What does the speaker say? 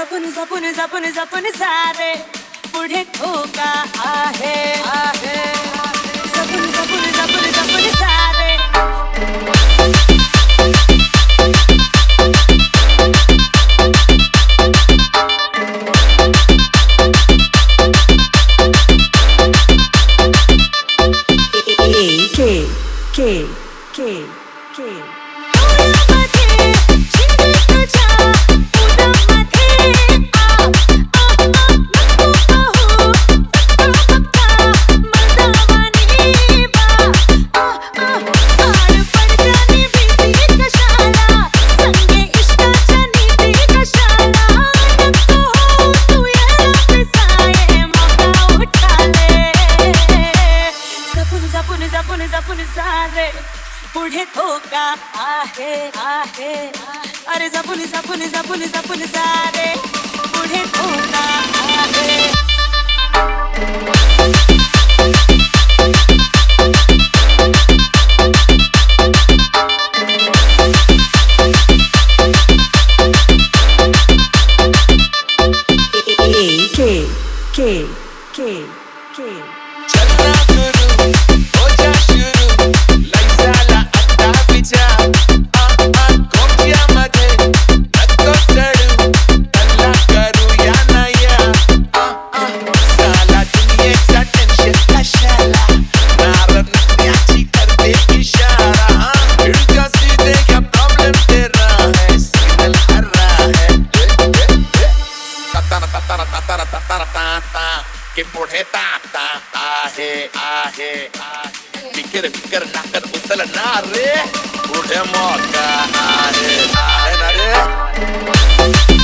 जपून जपून जपून जपून सारे पुढे धोका आहे आहे जपून जपून जपून जपून सारे जपून सारे पुढे धोका आहे आहे अरे जपून जपून जपून जपून सारे पुढे धोका आहे के पुढे ताता आहे आहे फिकर फिकर नाकर उचलणार रे पुढे मोका आहे आहे ना रे